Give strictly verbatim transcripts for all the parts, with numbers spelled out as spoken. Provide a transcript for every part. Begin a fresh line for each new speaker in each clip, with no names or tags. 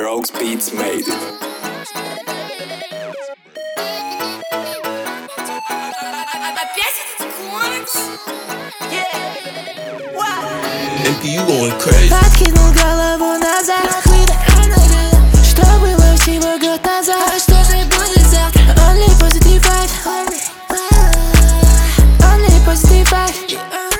Ferox Beats made it.
эм пи ю going crazy.
Откинул голову назад, что было всего год назад. А что же будет завтра? Only positive vibe, only positive vibe.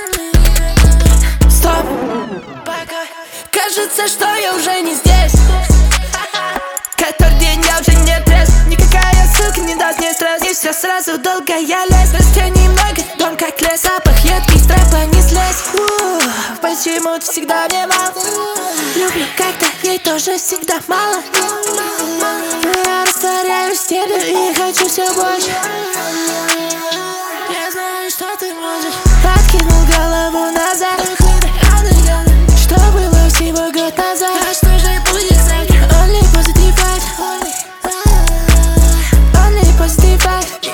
Стоп, пока. Кажется, что я уже не здесь. Который день я уже не трезв. Никакая ссылка не даст мне стресс. И все сразу долго я лез. Растений много, дом как лес. Запах едкий, с трэпа не слез. Ух, почему-то всегда мне мало. Люблю как-то, ей тоже всегда мало. Я растворяюсь в тебе и хочу все больше. Я знаю, что ты можешь. Откинул голову назад, что было всего год назад. А что же будет завтра? Only positive vibe, only positive vibe.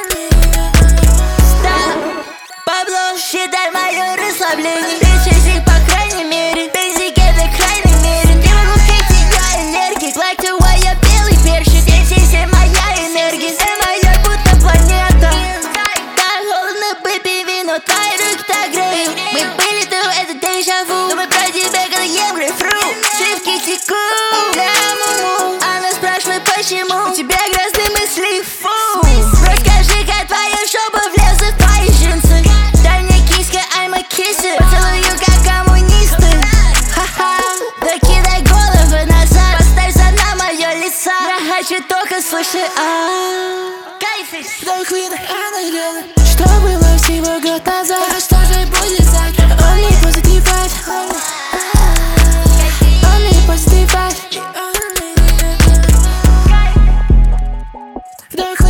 Стоп, Пабло, считай мое расслабление. Бесчестик, по крайней мере. Бензик, это крайней мере. Не могу пить ее энергии. Like the way я белый перчик. Здесь есть и моя энергия. Земля я будто планета. Так холодно, выпей вино, твои руки так греют. Мы были тут, это дежавю. Думаю про тебя, когда ем грейпфрут. Сливки текут, прямо. Она спрашивает, почему у тебя грязные мысли, фу. Расскажи, как твоя шоба влезла в твои джинсы. Дай мне киска, I'm a kisser. Поцелую, как коммунисты. Ха-ха, закидай голову назад. Поставь за на мое лицо. Я хочу только слышать, а кайф.
Что было всего год назад? А что же будет завтра? Only positive vibe, only positive vibe. Вдох